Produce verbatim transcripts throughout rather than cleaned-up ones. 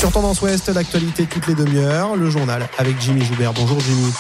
Sur Tendance Ouest, l'actualité toutes les demi-heures, le journal avec Jimmy Joubert. Bonjour Jimmy.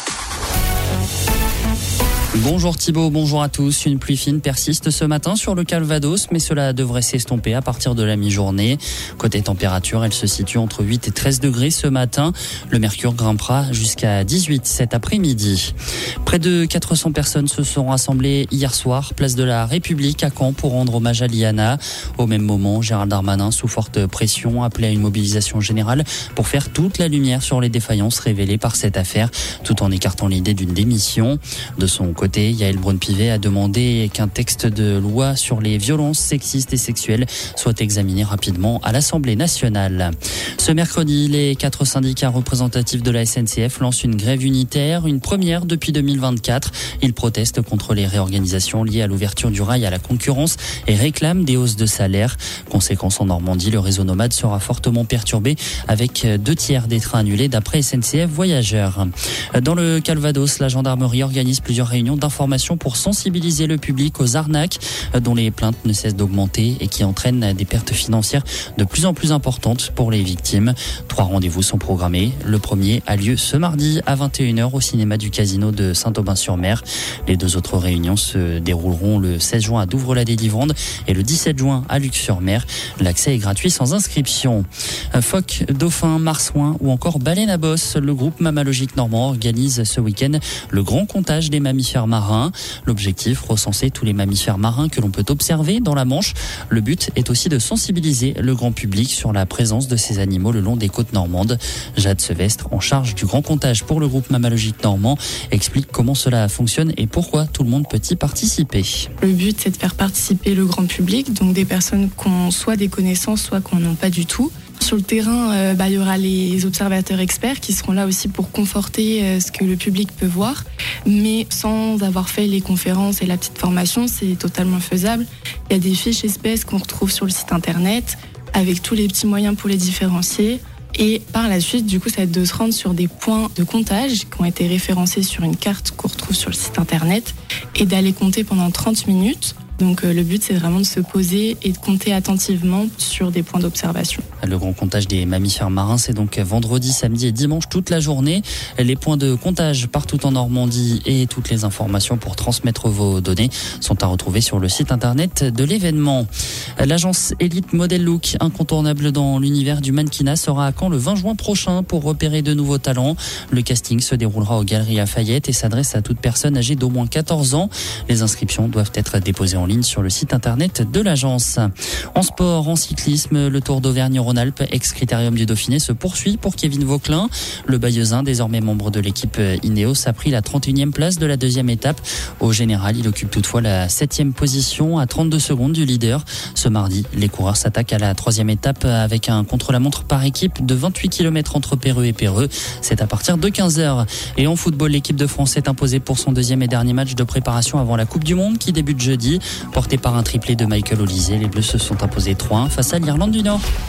Bonjour Thibaut, bonjour à tous. Une pluie fine persiste ce matin sur le Calvados, mais cela devrait s'estomper à partir de la mi-journée. Côté température, elle se situe entre huit et treize degrés ce matin. Le mercure grimpera jusqu'à dix-huit cet après-midi. Près de quatre cents personnes se sont rassemblées hier soir, place de la République à Caen, pour rendre hommage à Liana. Au même moment, Gérald Darmanin, sous forte pression, appelait à une mobilisation générale pour faire toute la lumière sur les défaillances révélées par cette affaire, tout en écartant l'idée d'une démission. De son côté, Yaël Braun-Pivet a demandé qu'un texte de loi sur les violences sexistes et sexuelles soit examiné rapidement à l'Assemblée nationale. Ce mercredi, les quatre syndicats représentatifs de la S N C F lancent une grève unitaire, une première depuis deux mille vingt-quatre. Ils protestent contre les réorganisations liées à l'ouverture du rail à la concurrence et réclament des hausses de salaire. Conséquence, en Normandie, le réseau nomade sera fortement perturbé avec deux tiers des trains annulés d'après S N C F Voyageurs. Dans le Calvados, la gendarmerie organise plusieurs réunions d'information pour sensibiliser le public aux arnaques dont les plaintes ne cessent d'augmenter et qui entraînent des pertes financières de plus en plus importantes pour les victimes. Trois rendez-vous sont programmés. Le premier a lieu ce mardi à vingt et une heures au cinéma du Casino de Saint-Aubin-sur-Mer. Les deux autres réunions se dérouleront le seize juin à Douvres-la-Délivrande et le dix-sept juin à Luc-sur-Mer. L'accès est gratuit sans inscription. Phoques, dauphins, marsouins ou encore baleines à bosse, le groupe Mammalogique Normand organise ce week-end le grand comptage des mammifères marins. L'objectif, recenser tous les mammifères marins que l'on peut observer dans la Manche. Le but est aussi de sensibiliser le grand public sur la présence de ces animaux le long des côtes normandes. Jade Sevestre, en charge du grand comptage pour le groupe Mammalogique Normand, explique comment cela fonctionne et pourquoi tout le monde peut y participer. Le but, c'est de faire participer le grand public, donc des personnes qui ont soit des connaissances, soit qui n'en ont pas du tout. Sur le terrain, euh, bah, il y aura les observateurs experts qui seront là aussi pour conforter euh, ce que le public peut voir. Mais sans avoir fait les conférences et la petite formation, c'est totalement faisable. Il y a des fiches espèces qu'on retrouve sur le site internet avec tous les petits moyens pour les différencier. Et par la suite, du coup, ça va être de se rendre sur des points de comptage qui ont été référencés sur une carte qu'on retrouve sur le site internet et d'aller compter pendant trente minutes. Donc euh, le but, c'est vraiment de se poser et de compter attentivement sur des points d'observation. Le grand comptage des mammifères marins, c'est donc vendredi, samedi et dimanche toute la journée. Les points de comptage partout en Normandie et toutes les informations pour transmettre vos données sont à retrouver sur le site internet de l'événement. L'agence Elite Model Look, incontournable dans l'univers du mannequinat, sera à Caen le vingt juin prochain pour repérer de nouveaux talents. Le casting se déroulera aux Galeries Lafayette et s'adresse à toute personne âgée d'au moins quatorze ans. Les inscriptions doivent être déposées en ligne sur le site internet de l'agence. En sport, en cyclisme, le Tour d'Auvergne-Rhône-Alpes, ex-critérium du Dauphiné, se poursuit pour Kevin Vauquelin. Le Bayeuxin, désormais membre de l'équipe Ineos, a pris la trente et unième place de la deuxième étape. Au général, il occupe toutefois la septième position à trente-deux secondes du leader. Ce mardi, les coureurs s'attaquent à la troisième étape avec un contre-la-montre par équipe de vingt-huit kilomètres entre Péreux et Péreux. C'est à partir de quinze heures. Et en football, l'équipe de France est imposée pour son deuxième et dernier match de préparation avant la Coupe du Monde qui débute jeudi. Porté par un triplé de Michael Olise, les Bleus se sont imposés trois un face à l'Irlande du Nord.